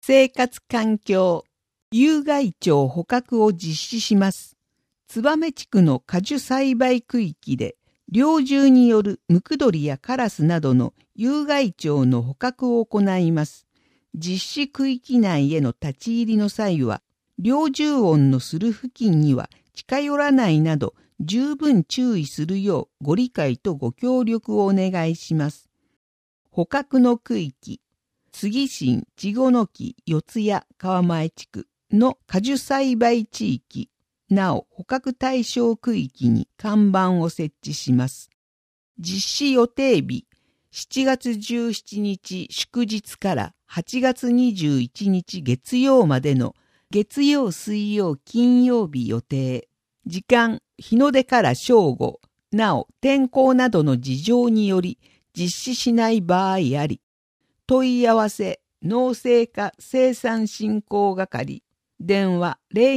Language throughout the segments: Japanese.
生活環境、有害鳥捕獲を実施します。燕地区の果樹栽培区域で、猟銃によるムクドリやカラスなどの有害鳥の捕獲を行います。実施区域内への立ち入りの際は、猟銃音のする付近には近寄らないなど、十分注意するようご理解とご協力をお願いします。捕獲の区域、杉新、稚児の木、四谷、川前地区の果樹栽培地域、なお捕獲対象区域に看板を設置します。実施予定日、7月17日祝日から8月21日月曜までの月曜、水曜、金曜日予定。時間、日の出から正午。なお、天候などの事情により実施しない場合あり。問い合わせ、農政課生産振興係。電話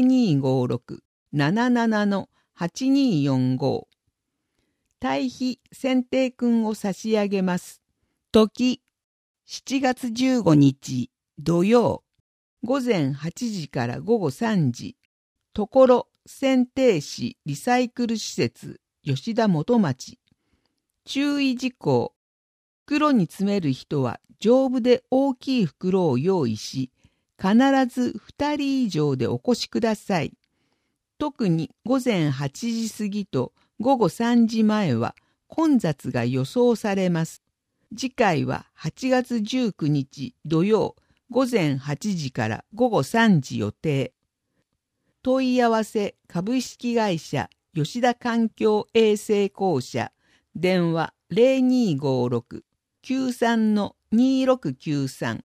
0256-77-8245。堆肥選定訓を差し上げます。時、7月15日土曜、午前8時から午後3時。ところ、選定士リサイクル施設、吉田元町。注意事項。袋に詰める人は丈夫で大きい袋を用意し、必ず2人以上でお越しください。特に午前8時過ぎと午後3時前は混雑が予想されます。次回は8月19日土曜午前8時から午後3時予定。問い合わせ株式会社吉田環境衛生公社。電話 0256-93-2693